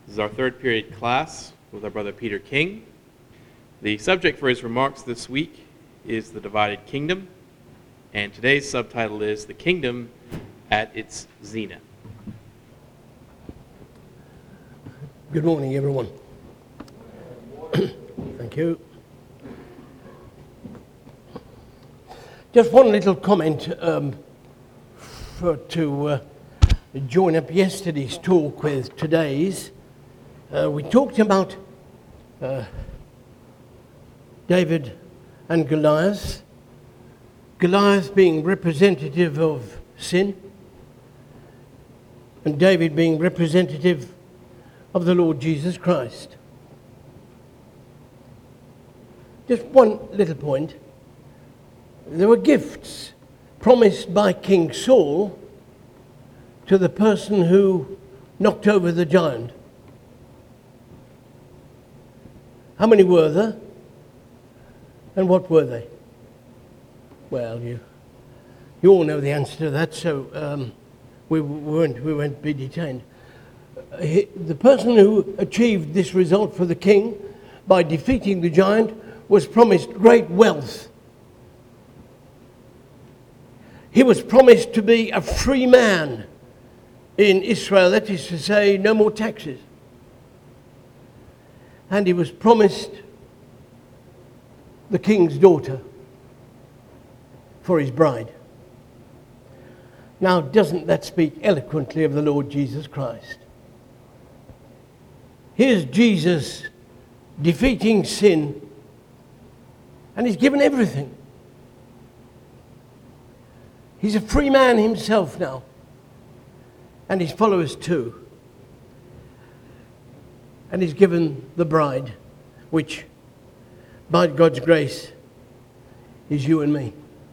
This is our third period class with our brother Peter King. The subject for his remarks this week is the divided kingdom, and today's subtitle is The Kingdom at its Zenith. Good morning, everyone. Thank you. Just one little comment to join up yesterday's talk with today's. We talked about David and Goliath. Goliath being representative of sin, and David being representative of the Lord Jesus Christ. Just one little point. There were gifts promised by King Saul to the person who knocked over the giant. How many were there? And what were they? Well, you all know the answer to that, so we won't be detained. The person who achieved this result for the king by defeating the giant was promised great wealth. He was promised to be a free man in Israel, that is to say, no more taxes. And he was promised the king's daughter for his bride. Now, doesn't that speak eloquently of the Lord Jesus Christ? Here's Jesus defeating sin, and he's given everything. He's a free man himself now, and his followers too. And he's given the bride, which, by God's grace, is you and me.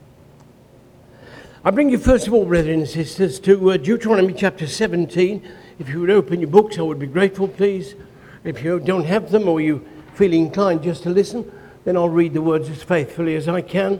I bring you first of all, brethren and sisters, to Deuteronomy chapter 17. If you would open your books, I would be grateful, please. If you don't have them, or you feel inclined just to listen, then I'll read the words as faithfully as I can.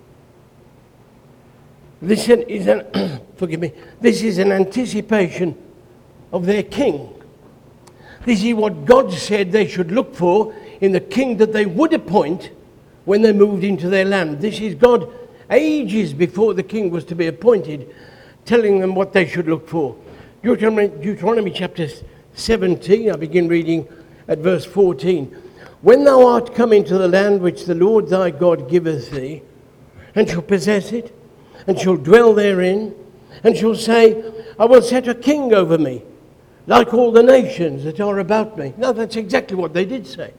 This is this is an anticipation of their king. This is what God said they should look for in the king that they would appoint when they moved into their land. This is God ages before the king was to be appointed, telling them what they should look for. Deuteronomy chapter 17, I begin reading at verse 14. When thou art come into the land which the Lord thy God giveth thee, and shall possess it, and shall dwell therein, and shall say, I will set a king over me, like all the nations that are about me. Now that's exactly what they did say.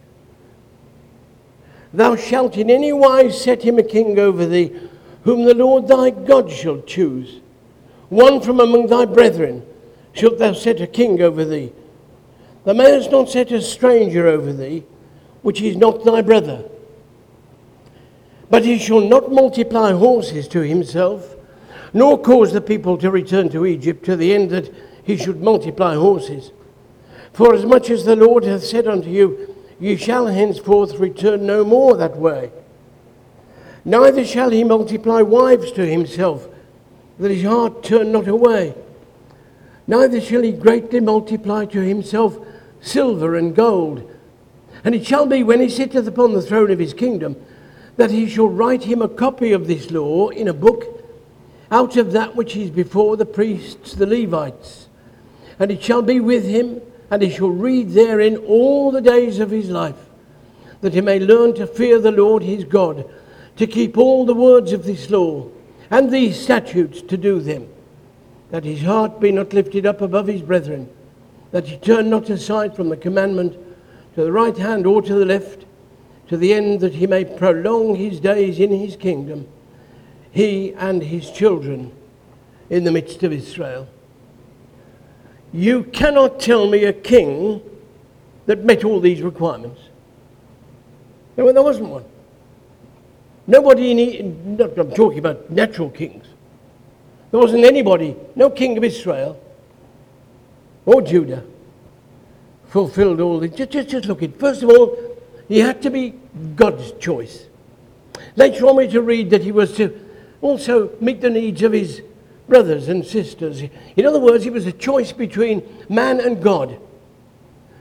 Thou shalt in any wise set him a king over thee, whom the Lord thy God shall choose. One from among thy brethren shalt thou set a king over thee. Thou mayest not set a stranger over thee, which is not thy brother. But he shall not multiply horses to himself, nor cause the people to return to Egypt, to the end that he should multiply horses. For as much as the Lord hath said unto you, ye shall henceforth return no more that way. Neither shall he multiply wives to himself, that his heart turn not away. Neither shall he greatly multiply to himself silver and gold. And it shall be, when he sitteth upon the throne of his kingdom, that he shall write him a copy of this law in a book, out of that which is before the priests, the Levites. And it shall be with him, and he shall read therein all the days of his life, that he may learn to fear the Lord his God, to keep all the words of this law, and these statutes to do them, that his heart be not lifted up above his brethren, that he turn not aside from the commandment to the right hand or to the left, to the end that he may prolong his days in his kingdom, he and his children in the midst of Israel. You cannot tell me a king that met all these requirements. There wasn't one. Nobody I'm talking about natural kings. There wasn't anybody, no king of Israel or Judah fulfilled all this. Just look at it. First of all, he had to be God's choice. Later on we're to read that he was to also meet the needs of his brothers and sisters. In other words, it was a choice between man and God.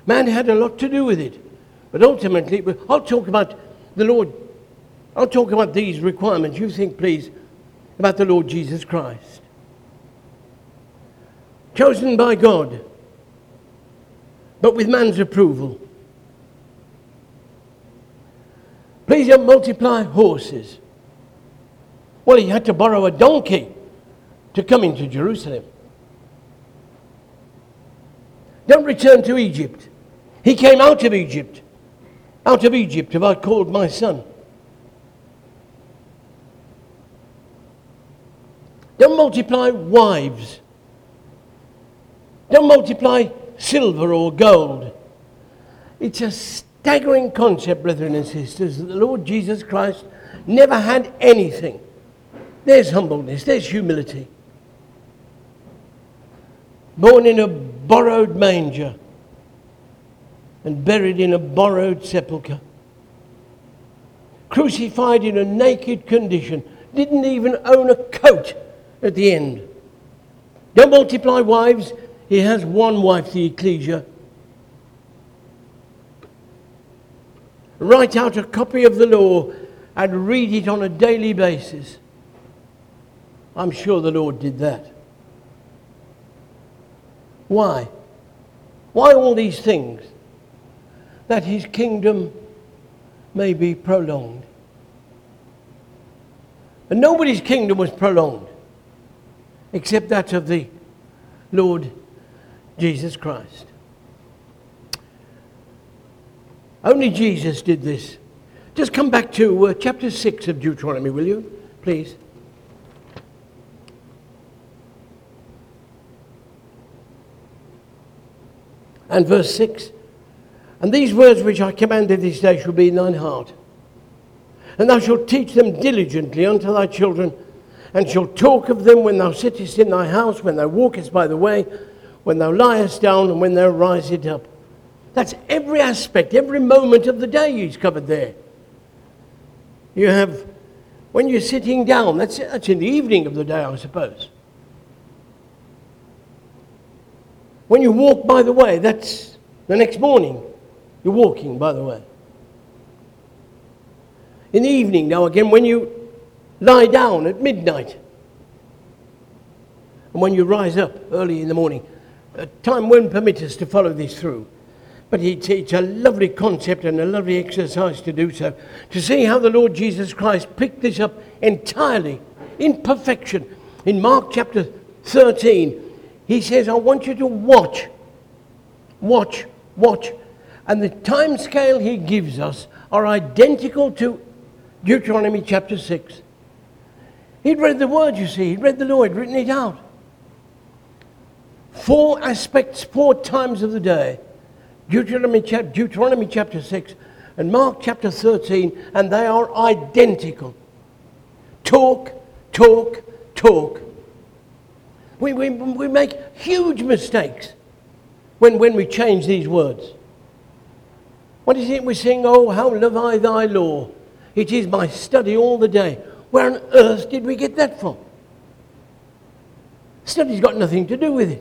Man had a lot to do with it. But ultimately, I'll talk about the Lord. I'll talk about these requirements. You think, please, about the Lord Jesus Christ. Chosen by God, but with man's approval. Please don't multiply horses. Well, he had to borrow a donkey to come into Jerusalem. Don't return to Egypt. He came out of Egypt. Out of Egypt have I called my son. Don't multiply wives. Don't multiply silver or gold. It's a staggering concept, brethren and sisters, that the Lord Jesus Christ never had anything. There's humbleness, there's humility. Born in a borrowed manger and buried in a borrowed sepulchre. Crucified in a naked condition. Didn't even own a coat at the end. Don't multiply wives. He has one wife, the ecclesia. Write out a copy of the law and read it on a daily basis. I'm sure the Lord did that. Why? Why all these things? That his kingdom may be prolonged. And nobody's kingdom was prolonged except that of the Lord Jesus Christ. Only Jesus did this. Just come back to chapter 6 of Deuteronomy, will you, please? And verse 6. And these words which I command thee this day shall be in thine heart. And thou shalt teach them diligently unto thy children, and shalt talk of them when thou sittest in thy house, when thou walkest by the way, when thou liest down, and when thou risest up. That's every aspect, every moment of the day he's covered there. You have, when you're sitting down, that's in the evening of the day, I suppose. When you walk by the way, that's the next morning. You're walking by the way. In the evening, now again, when you lie down at midnight, and when you rise up early in the morning, time won't permit us to follow this through. But it's a lovely concept and a lovely exercise to do so. To see how the Lord Jesus Christ picked this up entirely, in perfection. In Mark chapter 13, he says, I want you to watch. Watch, watch. And the time scale he gives us are identical to Deuteronomy chapter 6. He'd read the word, you see. He'd read the law. He'd written it out. 4 aspects, 4 times of the day. Deuteronomy chapter 6 and Mark chapter 13, and they are identical. Talk, talk, talk. We make huge mistakes when we change these words. What is it we sing? Oh, how love I thy law. It is my study all the day. Where on earth did we get that from? Study's got nothing to do with it.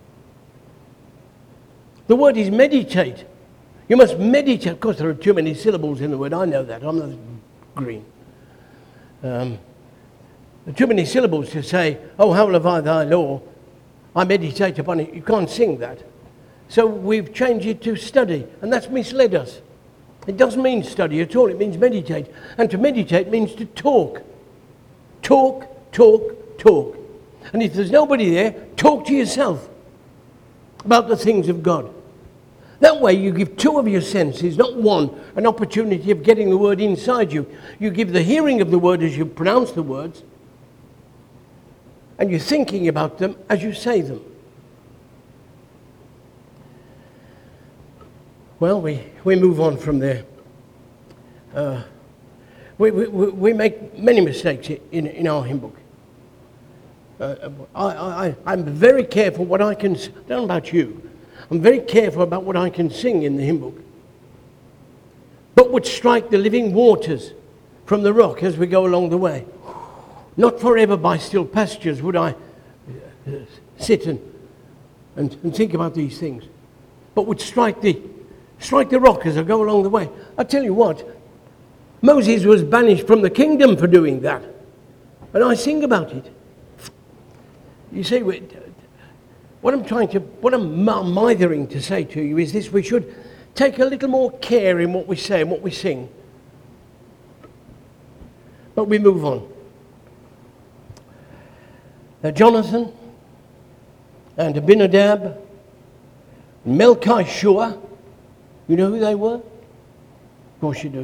The word is meditate. You must meditate. Of course, there are too many syllables in the word. I know that. I'm not green. There are too many syllables to say, oh, how love I thy law. I meditate upon it. You can't sing that. So we've changed it to study, and that's misled us. It doesn't mean study at all. It means meditate. And to meditate means to talk. Talk, talk, talk. And if there's nobody there, talk to yourself about the things of God. That way you give 2 of your senses, not 1, an opportunity of getting the word inside you. You give the hearing of the word as you pronounce the words, and you're thinking about them as you say them. Well, we move on from there. We make many mistakes in our hymn book. I'm very careful what I can... I don't know about you. I'm very careful about what I can sing in the hymn book. But would strike the living waters from the rock as we go along the way. Not forever by still pastures would I sit and think about these things. but would strike the rock as I go along the way. I tell you what, Moses was banished from the kingdom for doing that. And I sing about it. You see, what I'm mithering to say to you is this: we should take a little more care in what we say and what we sing. But we move on. Now, Jonathan and Abinadab, Melchishua, you know who they were? Of course you do.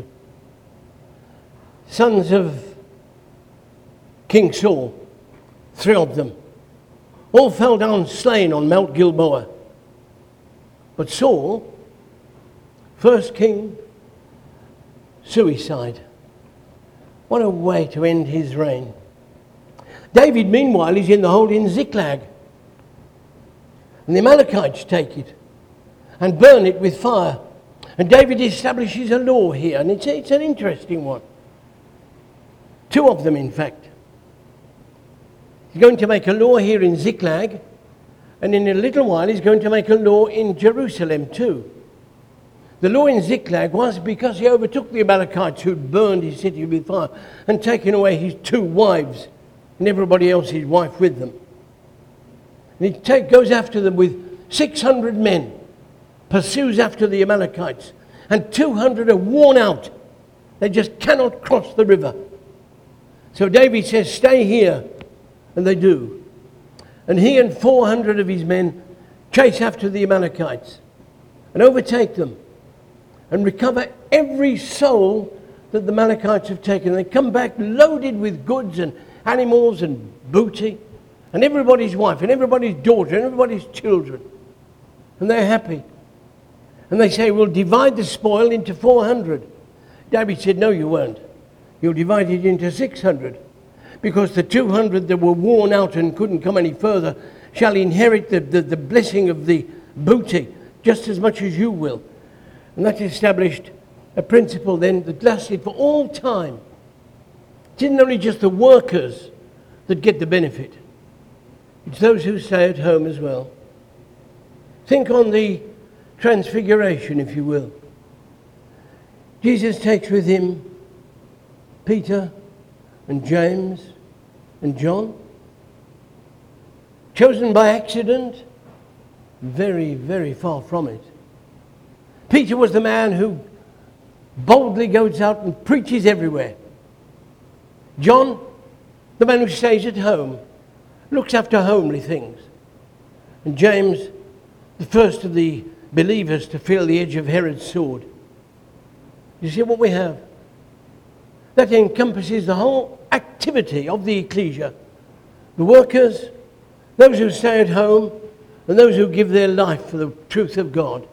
Sons of King Saul, 3 of them, all fell down slain on Mount Gilboa. But Saul, first king, suicide. What a way to end his reign. David, meanwhile, is in the hold in Ziklag. And the Amalekites take it and burn it with fire. And David establishes a law here, and it's an interesting one. 2 of them, in fact. He's going to make a law here in Ziklag, and in a little while he's going to make a law in Jerusalem too. The law in Ziklag was because he overtook the Amalekites who'd burned his city with fire and taken away his 2 wives and everybody else's wife with them. And he goes after them with 600 men, pursues after the Amalekites, and 200 are worn out. They just cannot cross the river. So David says, stay here. And they do. And he and 400 of his men chase after the Amalekites and overtake them and recover every soul that the Amalekites have taken. They come back loaded with goods and animals and booty and everybody's wife and everybody's daughter and everybody's children. And they're happy. And they say, we'll divide the spoil into 400. David said, no, you won't. You'll divide it into 600. Because the 200 that were worn out and couldn't come any further shall inherit the blessing of the booty just as much as you will. And that established a principle then that lasted for all time. It isn't only just the workers that get the benefit. It's those who stay at home as well. Think on the transfiguration, if you will. Jesus takes with him Peter and James and John, chosen by accident, very, very far from it. Peter was the man who boldly goes out and preaches everywhere. John, the man who stays at home, looks after homely things. And James, the first of the believers to feel the edge of Herod's sword. You see what we have? That encompasses the whole activity of the ecclesia. The workers, those who stay at home, and those who give their life for the truth of God.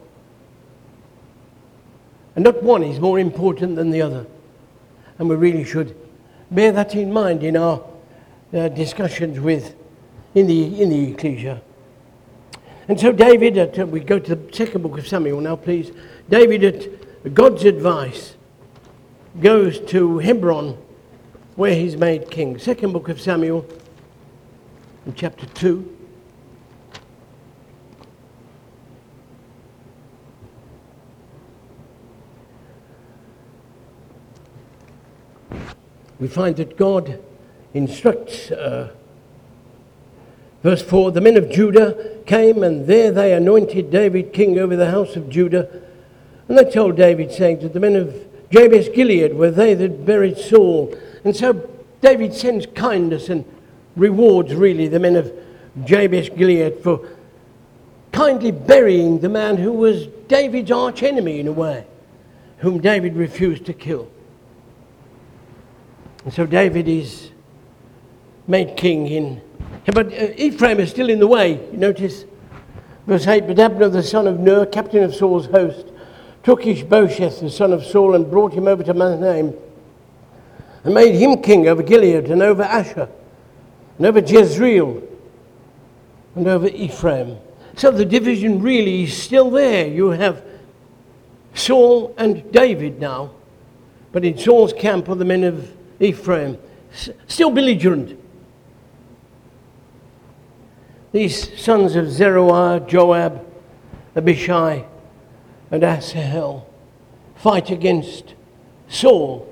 And not one is more important than the other. And we really should bear that in mind in our discussions in the ecclesia. And so David, we go to the second book of Samuel now, please. David, at God's advice, goes to Hebron, where he's made king. Second book of Samuel, in chapter 2. We find that God instructs, verse 4, the men of Judah came, and there they anointed David king over the house of Judah. And they told David, saying, that the men of Jabesh Gilead were they that buried Saul. And so David sends kindness and rewards, really, the men of Jabesh Gilead for kindly burying the man who was David's arch enemy in a way, whom David refused to kill. And so David is made king but Ephraim is still in the way. You notice verse 8, but Abner the son of Ner, captain of Saul's host, took Ishbosheth the son of Saul and brought him over to Mahanaim and made him king over Gilead and over Asher and over Jezreel and over Ephraim. So the division really is still there. You have Saul and David now, but in Saul's camp are the men of Ephraim, still belligerent. These sons of Zeruiah, Joab, Abishai and Asahel fight against Saul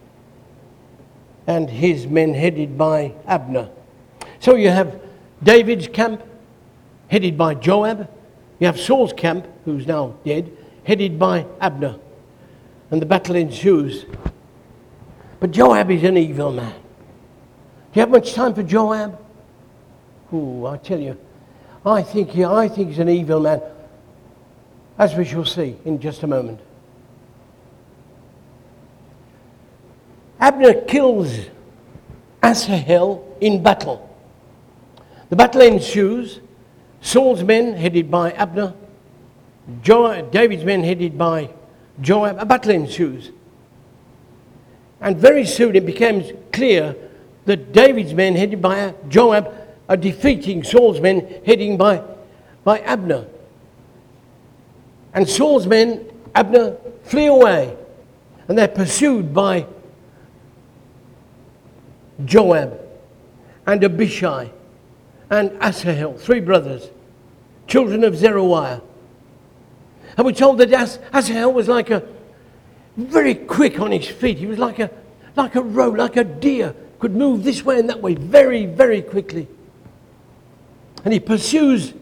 and his men headed by Abner. So you have David's camp headed by Joab. You have Saul's camp, who's now dead, headed by Abner. And the battle ensues. But Joab is an evil man. Do you have much time for Joab? Ooh, I tell you, I think he's an evil man, as we shall see in just a moment. Abner kills Asahel in battle. The battle ensues. Saul's men, headed by Abner, David's men, headed by Joab. A battle ensues. And very soon it becomes clear that David's men, headed by Joab, are defeating Saul's men, heading by Abner. And Saul's men, Abner, flee away. And they're pursued by Joab and Abishai and Asahel, 3 brothers, children of Zeruiah. And we're told that Asahel was very quick on his feet. He was like a roe, like a deer, could move this way and that way very, very quickly. And he pursues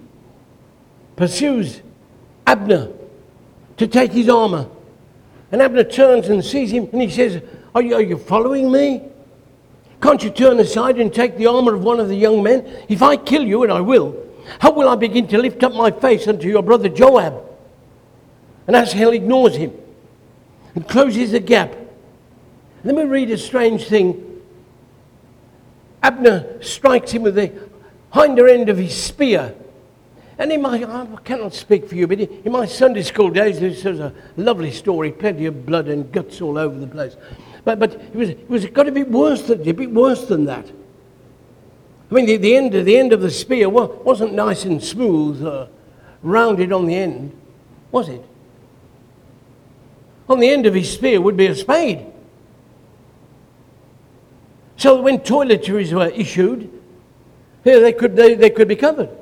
Abner to take his armor. And Abner turns and sees him and he says, are you following me? Can't you turn aside and take the armor of one of the young men? If I kill you, and I will, how will I begin to lift up my face unto your brother Joab? And Asahel ignores him and closes the gap. Let me read a strange thing. Abner strikes him with the hinder end of his spear. And I cannot speak for you, but in my Sunday school days, this was a lovely story, plenty of blood and guts all over the place. But it was got a bit worse than that. I mean, the end of the spear wasn't nice and smooth, rounded on the end, was it? On the end of his spear would be a spade. So that when toiletries were issued, they could be covered.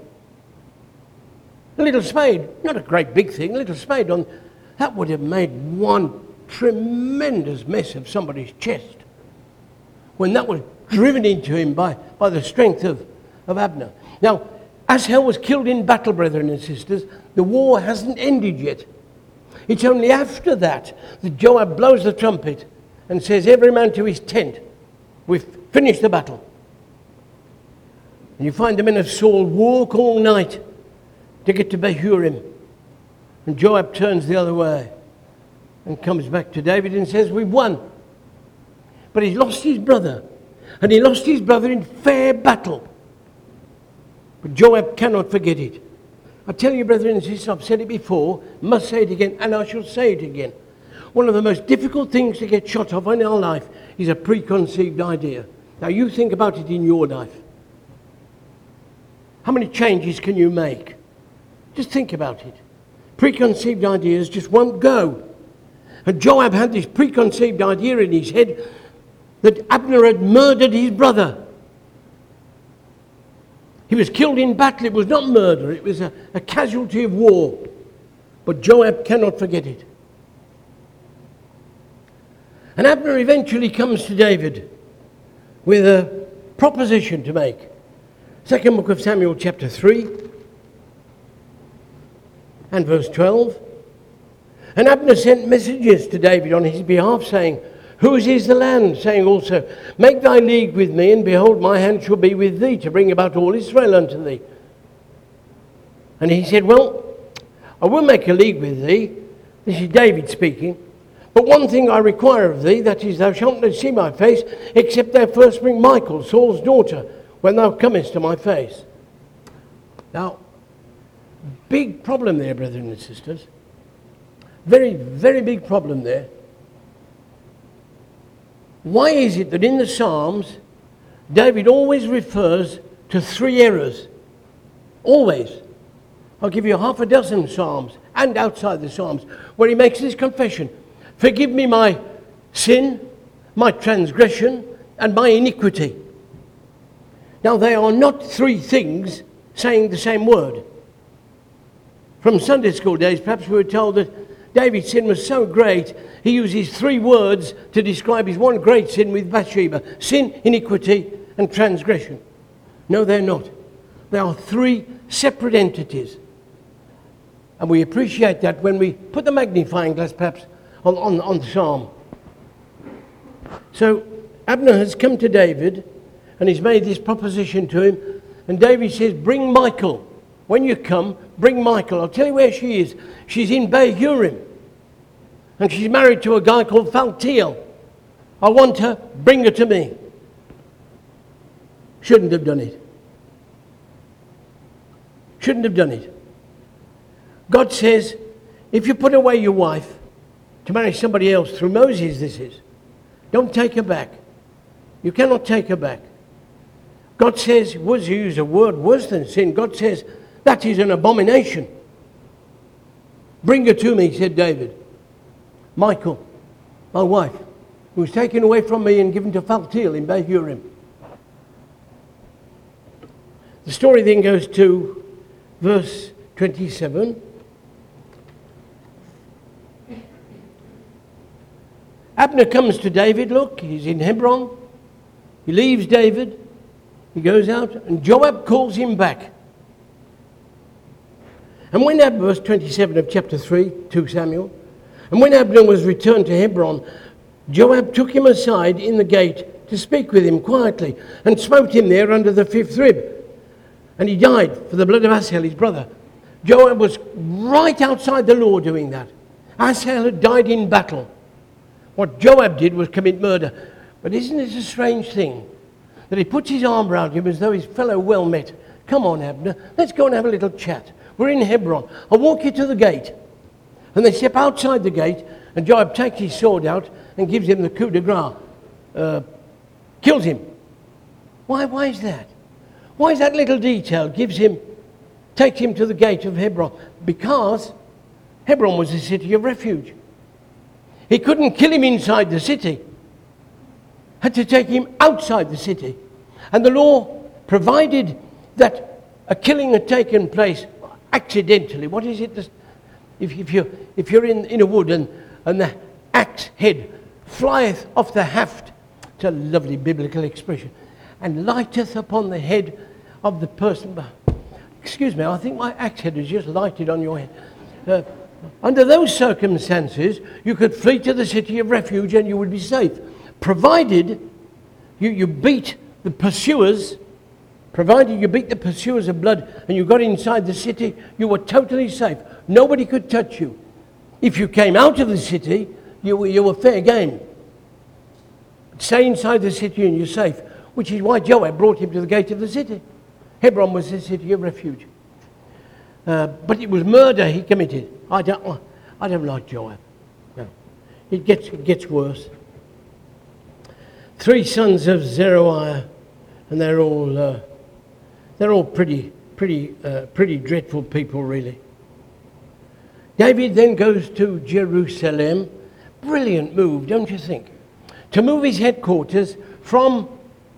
A little spade, not a great big thing, a little spade that would have made one tremendous mess of somebody's chest when that was driven into him by the strength of Abner. Now, Asahel was killed in battle, brethren and sisters. The war hasn't ended yet. It's only after that Joab blows the trumpet and says, every man to his tent. We've finished the battle. And you find the men of Saul walk all night to get to Bahurim. And Joab turns the other way and comes back to David and says, we've won. But he's lost his brother. And he lost his brother in fair battle. But Joab cannot forget it. I tell you, brethren and sisters, I've said it before, must say it again, and I shall say it again. One of the most difficult things to get shot of in our life is a preconceived idea. Now you think about it in your life. How many changes can you make? Just think about it. Preconceived ideas just won't go. And Joab had this preconceived idea in his head that Abner had murdered his brother. He was killed in battle. It was not murder. It was a casualty of war. But Joab cannot forget it. And Abner eventually comes to David with a proposition to make. Second book of Samuel, chapter 3 and verse 12. And Abner sent messages to David on his behalf, saying, whose is the land? Saying also, make thy league with me, and behold, my hand shall be with thee, to bring about all Israel unto thee. And he said, well, I will make a league with thee. This is David speaking. But one thing I require of thee, that is, thou shalt not see my face, except thou first bring Michal, Saul's daughter, when thou comest to my face. Now, big problem there, brethren and sisters. Very, very big problem there. Why is it that in the Psalms, David always refers to 3 errors? Always. I'll give you half a dozen Psalms, and outside the Psalms, where he makes this confession. Forgive me my sin, my transgression, and my iniquity. Now, they are not 3 things saying the same word. From Sunday school days, perhaps we were told that David's sin was so great, he uses 3 words to describe his one great sin with Bathsheba: sin, iniquity, and transgression. No, they're not. They are 3 separate entities. And we appreciate that when we put the magnifying glass perhaps on the psalm. So Abner has come to David and he's made this proposition to him. And David says, bring Michal. When you come, bring Michal. I'll tell you where she is. She's in Bahurim. And she's married to a guy called Phaltiel. I want her, bring her to me. Shouldn't have done it. Shouldn't have done it. God says, if you put away your wife to marry somebody else, through Moses this is, don't take her back. You cannot take her back. God says, was you use a word worse than sin, God says, that is an abomination. Bring her to me, said David. Michal, my wife, who was taken away from me and given to Phaltiel in Bahurim. The story then goes to verse 27. Abner comes to David. Look, he's in Hebron. He leaves David. He goes out, and Joab calls him back. And when Abner, verse 27 of chapter 3, 2 Samuel, and when Abner was returned to Hebron, Joab took him aside in the gate to speak with him quietly, and smote him there under the 5th rib. And he died for the blood of Asahel, his brother. Joab was right outside the law doing that. Asahel had died in battle. What Joab did was commit murder. But isn't it a strange thing that he puts his arm around him as though his fellow well met? Come on, Abner, let's go and have a little chat. We're in Hebron. I'll walk you to the gate. And they step outside the gate, and Joab takes his sword out and gives him the coup de grace. Kills him. Why is that? Why is that little detail takes him to the gate of Hebron? Because Hebron was a city of refuge. He couldn't kill him inside the city. Had to take him outside the city. And the law provided that a killing had taken place accidentally. What is it? If you're in a wood and the axe head flieth off the haft, it's a lovely biblical expression, and lighteth upon the head of the person. Excuse me, I think my axe head has just lighted on your head. Under those circumstances, you could flee to the city of refuge and you would be safe. Provided you beat the pursuers, of blood and you got inside the city, you were totally safe. Nobody could touch you. If you came out of the city, you were fair game. Stay inside the city and you're safe, which is why Joab brought him to the gate of the city. Hebron was the city of refuge. But it was murder he committed. I don't like Joab. No. It gets worse. 3 sons of Zeruiah, and they're all pretty dreadful people, really. David then goes to Jerusalem. Brilliant move, don't you think? To move his headquarters from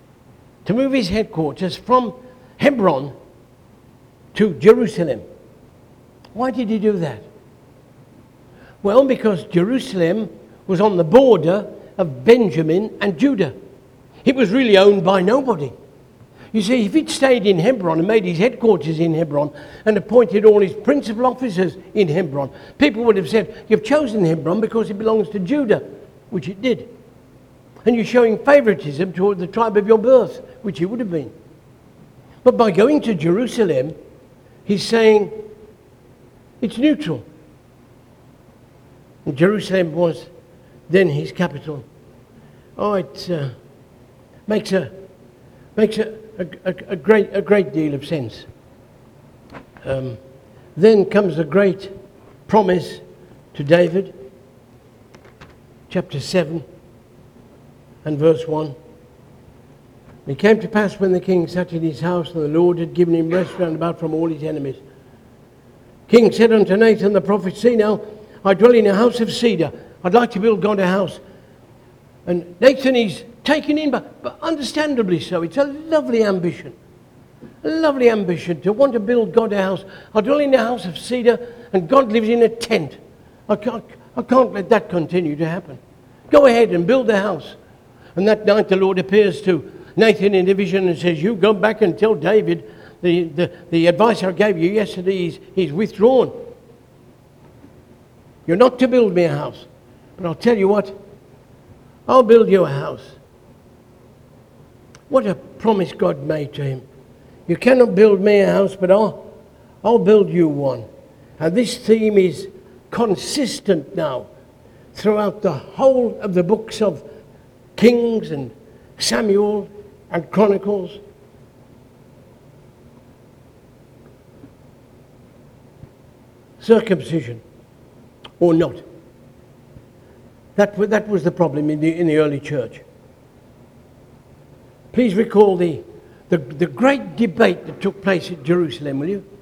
Hebron to Jerusalem. Why did he do that? Well, because Jerusalem was on the border of Benjamin and Judah. It was really owned by nobody. You see, if he'd stayed in Hebron and made his headquarters in Hebron and appointed all his principal officers in Hebron, people would have said, you've chosen Hebron because it belongs to Judah, which it did. And you're showing favoritism toward the tribe of your birth, which he would have been. But by going to Jerusalem, he's saying it's neutral. And Jerusalem was then his capital. Oh, it makes a great deal of sense. Then comes a great promise to David, chapter 7 and verse 1. It came to pass when the king sat in his house, and the Lord had given him rest round about from all his enemies. King said unto Nathan the prophet, see now, I dwell in a house of cedar. I'd like to build God a house. And Nathan is taken in, but understandably so. It's a lovely ambition. A lovely ambition to want to build God a house. I dwell in a house of cedar and God lives in a tent. I can't let that continue to happen. Go ahead and build the house. And that night the Lord appears to Nathan in a vision and says, you go back and tell David the advice I gave you yesterday, he's withdrawn. You're not to build me a house. But I'll tell you what, I'll build you a house. What a promise God made to him. You cannot build me a house, but I'll build you one. And this theme is consistent now throughout the whole of the books of Kings and Samuel and Chronicles. Circumcision or not. That was the problem in the early church. Please recall the great debate that took place at Jerusalem, will you?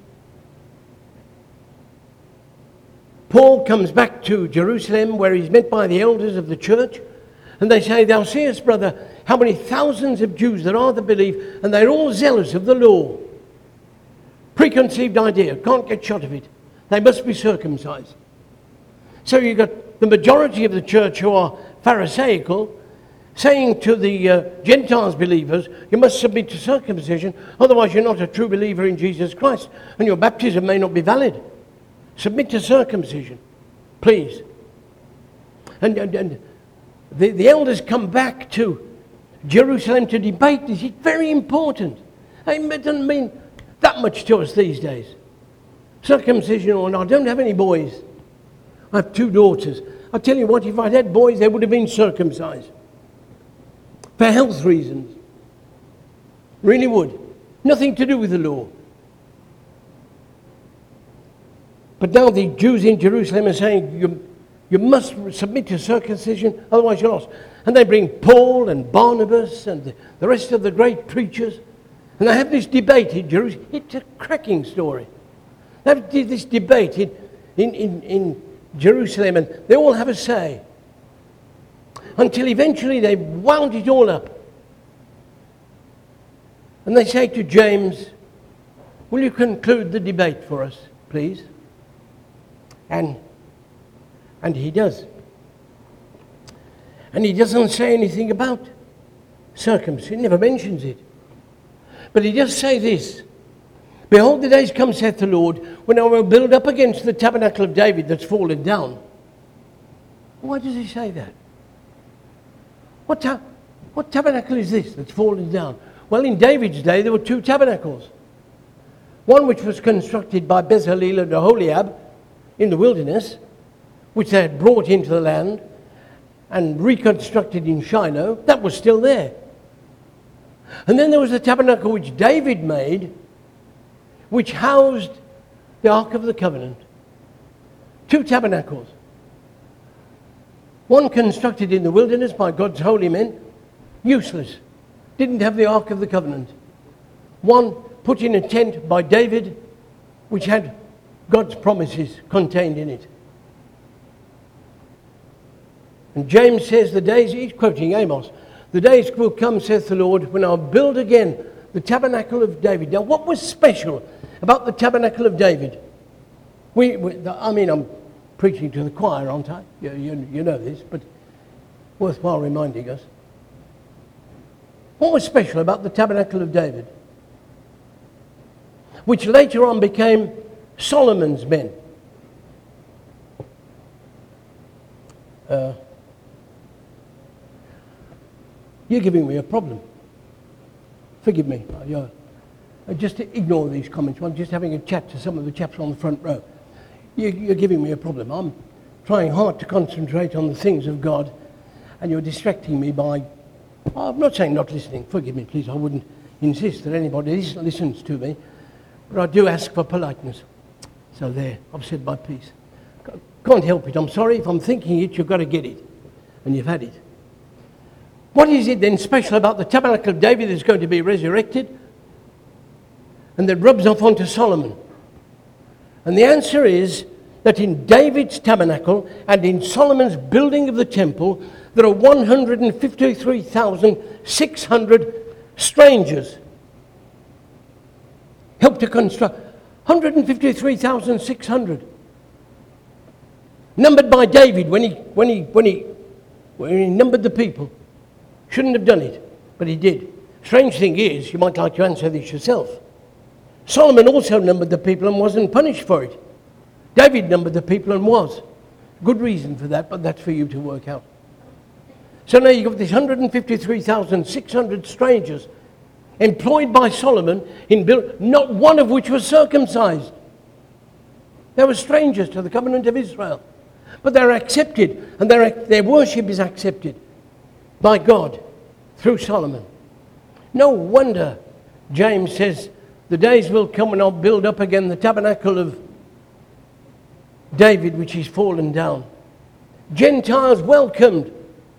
Paul comes back to Jerusalem where he's met by the elders of the church, and they say, thou seest, brother, how many thousands of Jews there are that believe, and they're all zealous of the law. Preconceived idea, can't get shot of it. They must be circumcised. So you've got the majority of the church who are Pharisaical, saying to the Gentiles believers, you must submit to circumcision, otherwise you're not a true believer in Jesus Christ, and your baptism may not be valid. Submit to circumcision, please. And the elders come back to Jerusalem to debate this. It's very important. It doesn't mean that much to us these days. Circumcision or not, I don't have any boys. I have 2 daughters. I tell you what, if I'd had boys, they would have been circumcised. For health reasons. Really would. Nothing to do with the law. But now the Jews in Jerusalem are saying, you must submit to circumcision, otherwise you're lost. And they bring Paul and Barnabas and the rest of the great preachers. And they have this debate in Jerusalem. It's a cracking story. They have this debate in Jerusalem, and they all have a say. Until eventually they wound it all up. And they say to James, will you conclude the debate for us, please? And he does. And he doesn't say anything about circumcision. He never mentions it. But he does say this. Behold, the days come, saith the Lord, when I will build up against the tabernacle of David that's fallen down. Why does he say that? What tabernacle is this that's fallen down? Well, in David's day, there were 2 tabernacles. One which was constructed by Bezalel and Aholiab in the wilderness, which they had brought into the land and reconstructed in Shiloh. That was still there. And then there was the tabernacle which David made, which housed the Ark of the Covenant. 2 tabernacles. One constructed in the wilderness by God's holy men, useless, didn't have the Ark of the Covenant. One put in a tent by David, which had God's promises contained in it. And James says the days, he's quoting Amos, the days will come, saith the Lord, when I'll build again the tabernacle of David. Now, what was special about the tabernacle of David? I'm preaching to the choir, aren't I? You know this, but worthwhile reminding us. What was special about the tabernacle of David? Which later on became Solomon's men. You're giving me a problem. Forgive me. Just ignore these comments. I'm just having a chat to some of the chaps on the front row. You're giving me a problem. I'm trying hard to concentrate on the things of God, and you're distracting me by... I'm not saying not listening. Forgive me, please. I wouldn't insist that anybody listens to me, but I do ask for politeness. So there, I've said my piece. Can't help it. I'm sorry. If I'm thinking it, you've got to get it. And you've had it. What is it then special about the tabernacle of David that's going to be resurrected and that rubs off onto Solomon? And the answer is that in David's tabernacle and in Solomon's building of the temple, there are 153,600 strangers. helped to construct 153,600. Numbered by David when he numbered the people. Shouldn't have done it, but he did. Strange thing is, you might like to answer this yourself. Solomon also numbered the people and wasn't punished for it. David numbered the people and was. Good reason for that, but that's for you to work out. So now you've got this 153,600 strangers employed by Solomon in build, not one of which was circumcised. They were strangers to the covenant of Israel. But they're accepted, and their worship is accepted by God through Solomon. No wonder James says, the days will come when I'll build up again the tabernacle of David, which is fallen down. Gentiles welcomed.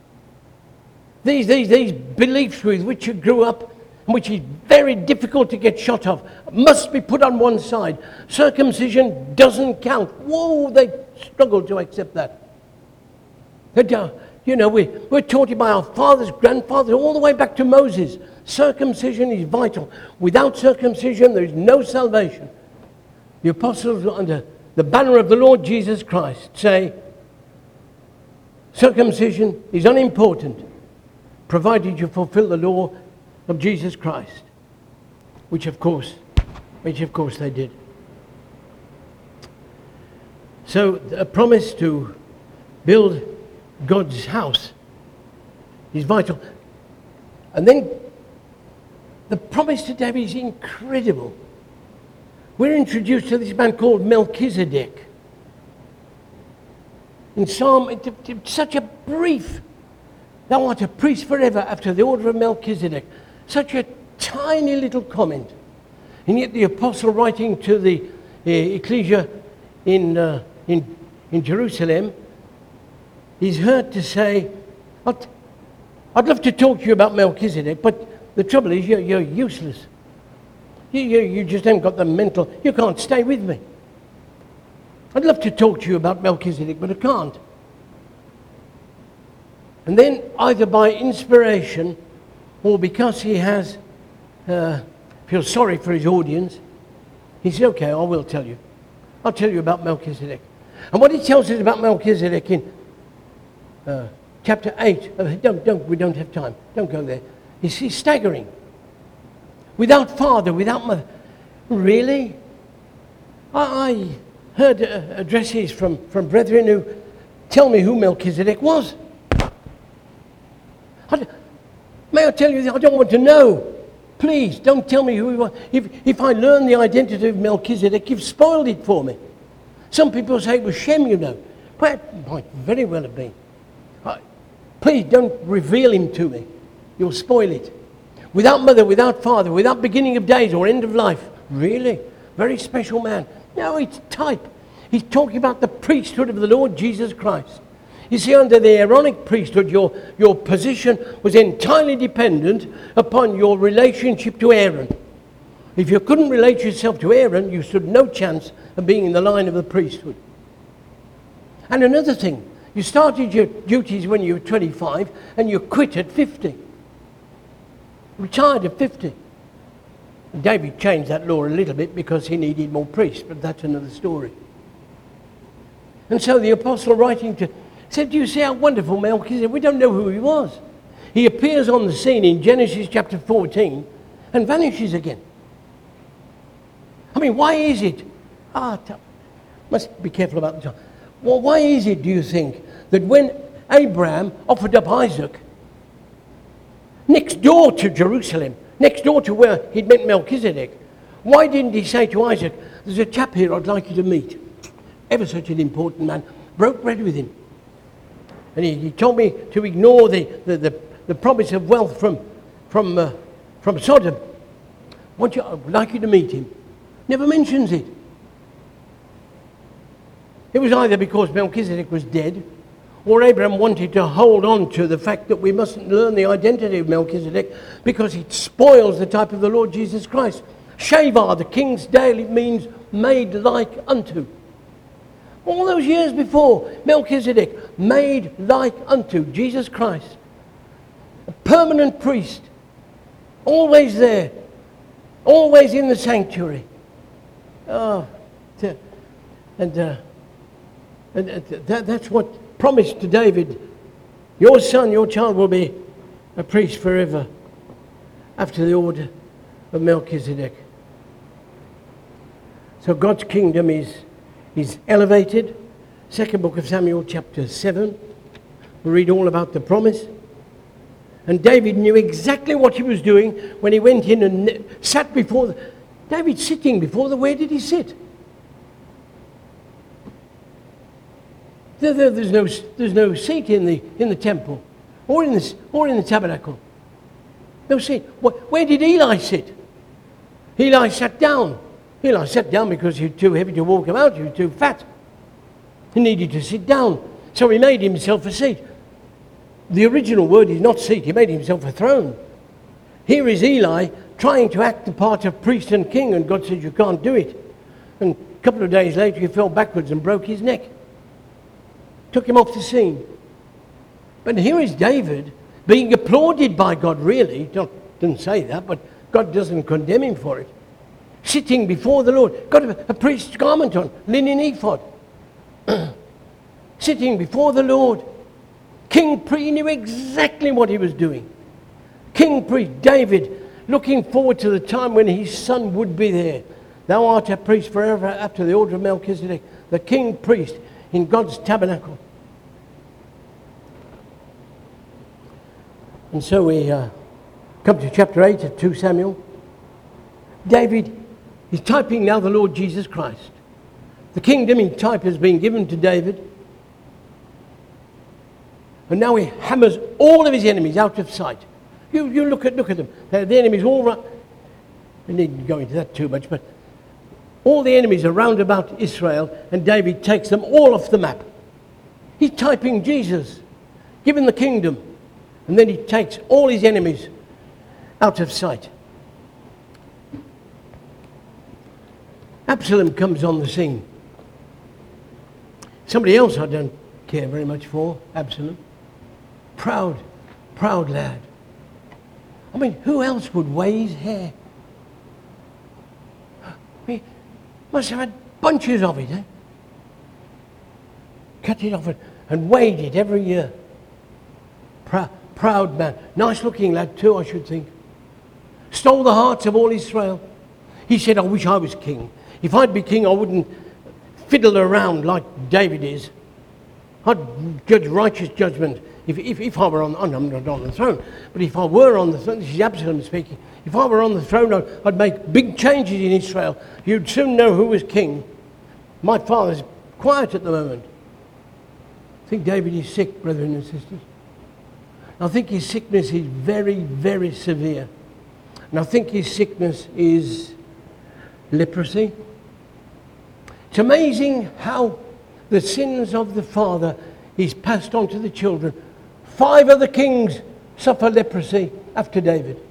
These beliefs with which you grew up, and which is very difficult to get shot of, must be put on one side. Circumcision doesn't count. Whoa, they struggle to accept that. You know, we're taught it by our fathers, grandfathers, all the way back to Moses. Circumcision is vital. Without circumcision, there is no salvation. The apostles, under the banner of the Lord Jesus Christ, say circumcision is unimportant, provided you fulfill the law of Jesus Christ, which of course they did. So a promise to build God's house is vital. And then the promise to David is incredible. We're introduced to this man called Melchizedek. In Psalm, it's such a brief, thou art a priest forever after the order of Melchizedek. Such a tiny little comment. And yet the apostle writing to the ecclesia in Jerusalem is heard to say, I'd love to talk to you about Melchizedek, but the trouble is you're useless. You just haven't got the mental, you can't stay with me. I'd love to talk to you about Melchizedek, but I can't. And then either by inspiration or because he feels sorry for his audience, he said, okay, I will tell you. I'll tell you about Melchizedek. And what he tells us about Melchizedek in chapter 8, we don't have time, don't go there. He's staggering. Without father, without mother. Really? I heard addresses from brethren who tell me who Melchizedek was. May I tell you, I don't want to know. Please, don't tell me who he was. If I learn the identity of Melchizedek, you've spoiled it for me. Some people say it was Shem, you know. But it might very well have been. Please don't reveal him to me. You'll spoil it. Without mother, without father, without beginning of days or end of life. Really? Very special man. No, it's type. He's talking about the priesthood of the Lord Jesus Christ. You see, under the Aaronic priesthood, your position was entirely dependent upon your relationship to Aaron. If you couldn't relate yourself to Aaron, you stood no chance of being in the line of the priesthood. And another thing, you started your duties when you were 25 and you quit at 50. Retired at 50. David changed that law a little bit because he needed more priests, but that's another story. And so the apostle writing to said, do you see how wonderful Melchizedek? We don't know who he was. He appears on the scene in Genesis chapter 14 and vanishes again. I mean, why is it? Must be careful about the time. Well, why is it, do you think, that when Abraham offered up Isaac, next door to Jerusalem, next door to where he'd met Melchizedek, why didn't he say to Isaac, there's a chap here I'd like you to meet. Ever such an important man. Broke bread with him. And he told me to ignore the promise of wealth from Sodom. I'd like you to meet him. Never mentions it. It was either because Melchizedek was dead, or Abraham wanted to hold on to the fact that we mustn't learn the identity of Melchizedek because it spoils the type of the Lord Jesus Christ. Shavar, the king's dale, it means made like unto. All those years before, Melchizedek, made like unto Jesus Christ. A permanent priest, always there, always in the sanctuary. Oh, that's what promised to David. Your son, your child will be a priest forever after the order of Melchizedek. So God's kingdom is elevated. Second book of Samuel, chapter 7. We read all about the promise. And David knew exactly what he was doing when he went in and sat before David sitting before where did he sit? There's no seat in the temple or in the tabernacle. No seat. Where did Eli sit? Eli sat down. Eli sat down because he was too heavy to walk about. He was too fat. He needed to sit down. So he made himself a seat. The original word is not seat. He made himself a throne. Here is Eli trying to act the part of priest and king, and God said, you can't do it. And a couple of days later, he fell backwards and broke his neck. Took him off the scene. But here is David being applauded by God, really. Doesn't say that, but God doesn't condemn him for it. Sitting before the Lord. Got a priest's garment on, linen ephod. Sitting before the Lord. King Priest knew exactly what he was doing. King Priest, David, looking forward to the time when his son would be there. Thou art a priest forever after the order of Melchizedek. The King Priest in God's tabernacle. And so we come to chapter 8 of 2 Samuel. David is typing now the Lord Jesus Christ. The kingdom in type has been given to David. And now he hammers all of his enemies out of sight. You look at them. The enemies all right. We needn't go into that too much, but all the enemies are round about Israel, and David takes them all off the map. He's typing Jesus, given the kingdom, and then he takes all his enemies out of sight. Absalom comes on the scene. Somebody else I don't care very much for, Absalom. Proud lad. I mean, who else would weigh his hair? He must have had bunches of it, eh? Cut it off and weighed it every year. Proud man. Nice looking lad too, I should think. Stole the hearts of all Israel. He said, I wish I was king. If I'd be king, I wouldn't fiddle around like David is. I'd judge righteous judgment. If I were I'm not on the throne, but if I were on the throne, this is Absalom speaking, if I were on the throne, I'd make big changes in Israel. You'd soon know who was king. My father's quiet at the moment. I think David is sick, brethren and sisters. I think his sickness is very, very severe. And I think his sickness is leprosy. It's amazing how the sins of the father is passed on to the children. 5 of the kings suffer leprosy after David.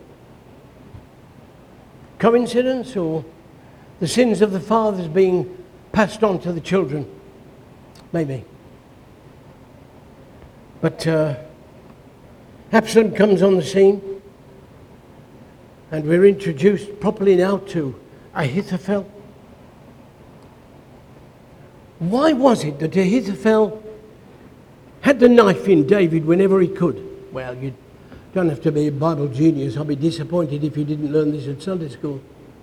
Coincidence, or the sins of the fathers being passed on to the children? Maybe. But Absalom comes on the scene, and we're introduced properly now to Ahithophel. Why was it that Ahithophel had the knife in David whenever he could? Well, you don't have to be a Bible genius. I'll be disappointed if you didn't learn this at Sunday school.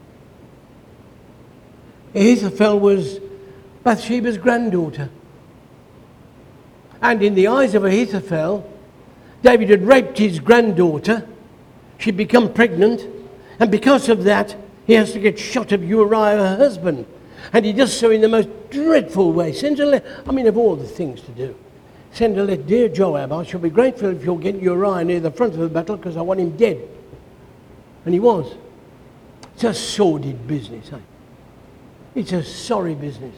Ahithophel was Bathsheba's granddaughter. And in the eyes of Ahithophel, David had raped his granddaughter. She'd become pregnant. And because of that, he has to get shot of Uriah, her husband. And he does so in the most dreadful way. Sends a letter, of all the things to do. Send a letter, dear Joab, I shall be grateful if you'll get Uriah near the front of the battle because I want him dead. And he was. It's a sordid business, eh? It's a sorry business.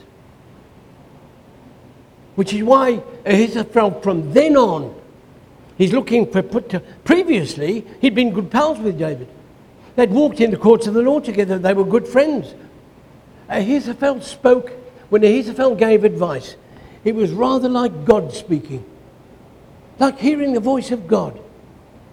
Which is why Ahithophel from then on, he's looking for previously, he'd been good pals with David. They'd walked in the courts of the Lord together. They were good friends. Ahithophel spoke, when Ahithophel gave advice, it was rather like God speaking. Like hearing the voice of God.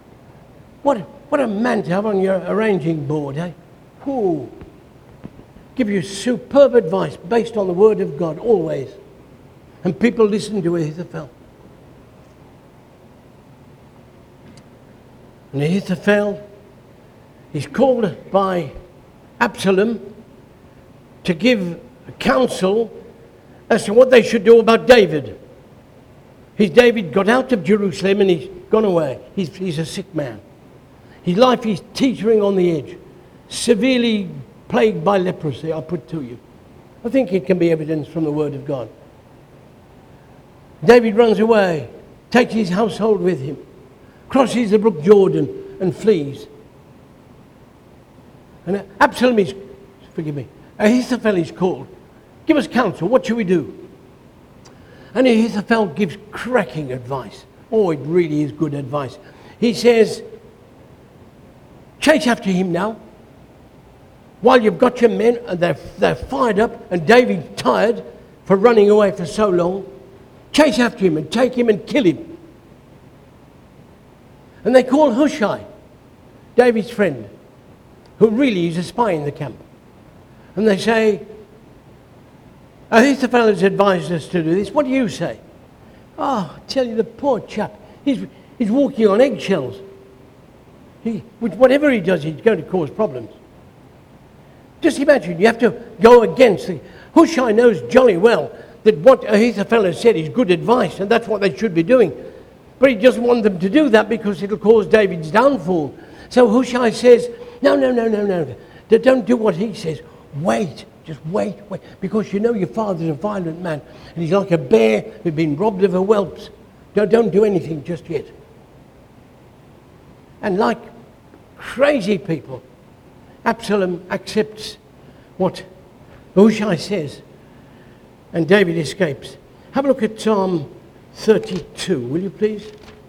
What a man to have on your arranging board, eh? Ooh. give you superb advice based on the Word of God, always. And people listen to Ahithophel. And Ahithophel is called by Absalom to give counsel as to what they should do about David. David got out of Jerusalem and he's gone away. He's a sick man. His life is teetering on the edge, severely plagued by leprosy, I put to you. I think it can be evidence from the Word of God. David runs away, takes his household with him, crosses the brook Jordan and flees. And Ahithophel is called. Give us counsel, what should we do? And Ahithophel gives cracking advice. Oh, it really is good advice. He says, chase after him now. While you've got your men, and they're fired up, and David's tired for running away for so long. Chase after him and take him and kill him. And they call Hushai, David's friend, who really is a spy in the camp. And they say, Ahithophel has advised us to do this. What do you say? Oh, I tell you, the poor chap, he's walking on eggshells. Whatever he does, he's going to cause problems. Just imagine, you have to go against the... Hushai knows jolly well that what Ahithophel has said is good advice, and that's what they should be doing. But he doesn't want them to do that because it'll cause David's downfall. So Hushai says, no. Don't do what he says. Wait. Just wait. Because you know your father's a violent man, and he's like a bear who's been robbed of her whelps. Don't do anything just yet. And like crazy people, Absalom accepts what Hushai says, and David escapes. Have a look at Psalm 32, will you please?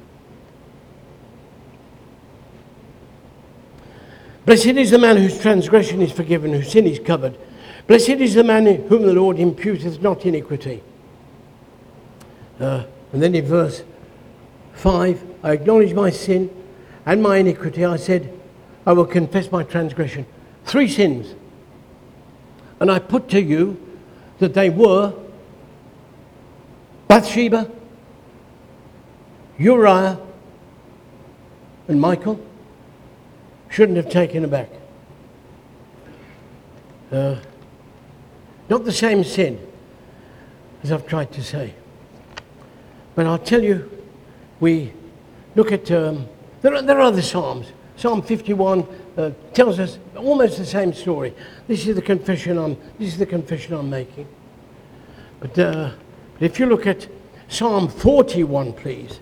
Blessed is the man whose transgression is forgiven, whose sin is covered. Blessed is the man whom the Lord imputeth not iniquity. And then in verse 5, I acknowledge my sin and my iniquity. I said, I will confess my transgression. 3 sins. And I put to you that they were Bathsheba, Uriah, and Michal. Shouldn't have taken her back. Not the same sin, as I've tried to say. But I'll tell you, we look at, there are other Psalms. Psalm 51 tells us almost the same story. This is the confession I'm making. But if you look at Psalm 41, please.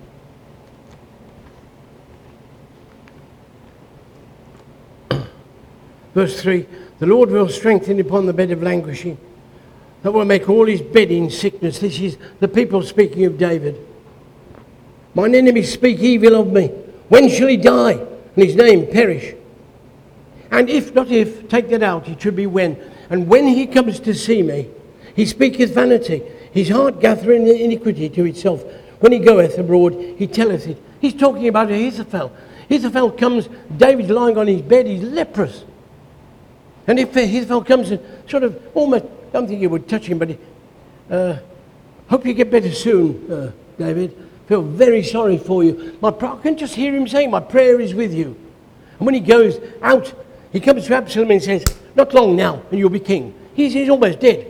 Verse 3, the Lord will strengthen upon the bed of languishing, that will make all his bed in sickness. This is the people speaking of David. Mine enemies speak evil of me. When shall he die, and his name perish? And if, not if, take that out, it should be when. And when he comes to see me, he speaketh vanity. His heart gathereth iniquity to itself. When he goeth abroad, he telleth it. He's talking about Ahithophel. Ahithophel comes, David's lying on his bed, he's leprous. And if Ahithophel comes and sort of almost, I don't think he would touch him, but hope you get better soon, David. Feel very sorry for you. I can just hear him saying, my prayer is with you. And when he goes out, he comes to Absalom and says, not long now, and you'll be king. He's almost dead.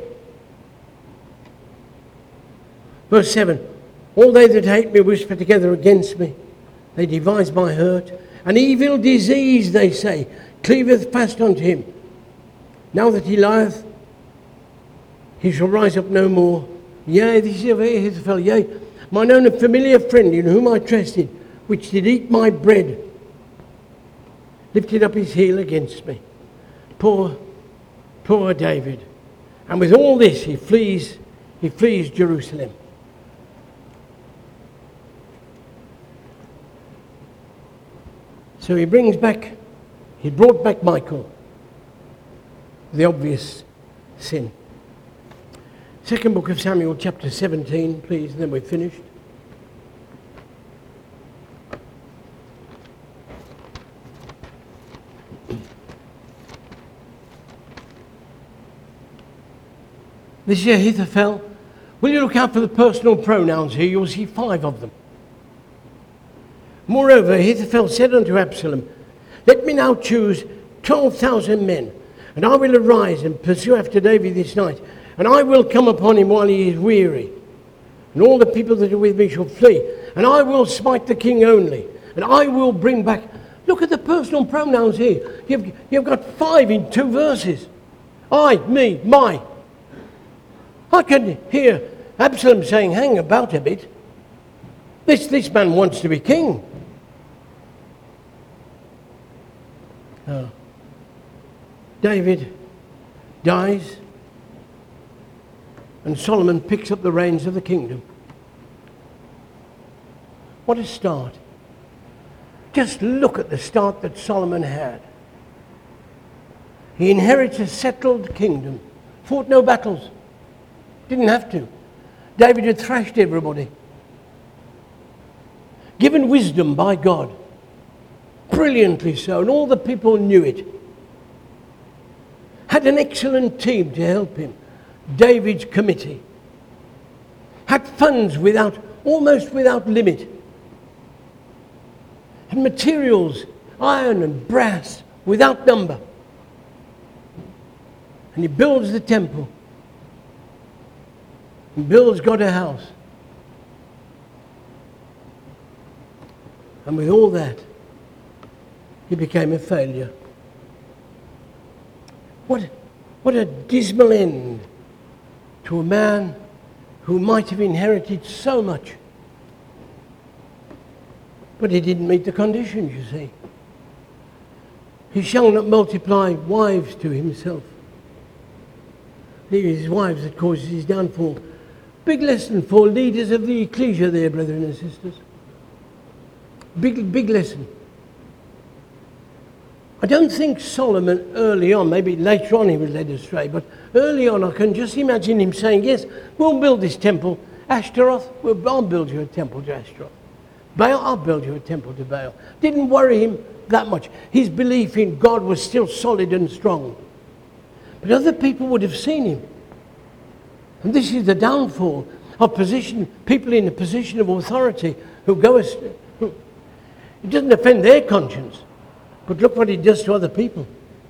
Verse 7, all they that hate me whisper together against me. They devise my hurt. An evil disease, they say, cleaveth fast unto him. Now that he lieth, he shall rise up no more. Yea, this is of Ahithophel, yea, mine own familiar friend in whom I trusted, which did eat my bread, lifted up his heel against me. Poor David. And with all this, he flees Jerusalem. So he brought back Michal, the obvious sin. Second book of Samuel, chapter 17, please, and then we're finished. This is Ahithophel. Will you look out for the personal pronouns here? You'll see 5 of them. Moreover, Ahithophel said unto Absalom, let me now choose 12,000 men, and I will arise and pursue after David this night, and I will come upon him while he is weary. And all the people that are with me shall flee, and I will smite the king only, and I will bring back. Look at the personal pronouns here. You've got 5 in 2 verses. I, me, my. I can hear Absalom saying, hang about a bit. This man wants to be king. David dies, and Solomon picks up the reins of the kingdom. What a start. Just look at the start that Solomon had. He inherits a settled kingdom, fought no battles, didn't have to. David had thrashed everybody. Given wisdom by God, brilliantly so, and all the people knew it. Had an excellent team to help him, David's committee. Had funds almost without limit. And materials, iron and brass, without number. And he builds the temple. And builds God a house. And with all that, he became a failure. What a dismal end to a man who might have inherited so much. But he didn't meet the conditions, you see. He shall not multiply wives to himself. It is his wives that causes his downfall. Big lesson for leaders of the ecclesia there, brethren and sisters. Big lesson. I don't think Solomon early on, maybe later on he was led astray, but early on I can just imagine him saying, yes, we'll build this temple. Ashtaroth, I'll build you a temple to Ashtaroth. Baal, I'll build you a temple to Baal. Didn't worry him that much. His belief in God was still solid and strong. But other people would have seen him. And this is the downfall of people in a position of authority who go astray. It doesn't offend their conscience, but look what it does to other people.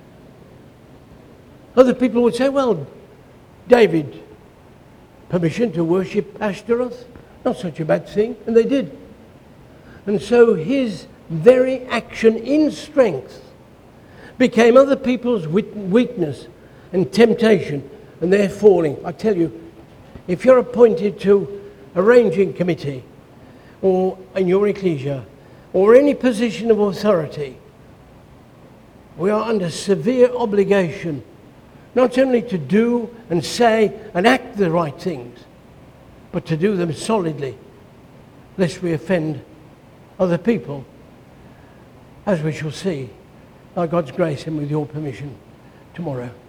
Other people would say, well, David, permission to worship Ashtaroth? Not such a bad thing. And they did. And so his very action in strength became other people's weakness and temptation and their falling. I tell you, if you're appointed to a ranging committee or in your ecclesia or any position of authority, we are under severe obligation not only to do and say and act the right things, but to do them solidly, lest we offend other people, as we shall see, by God's grace and with your permission tomorrow.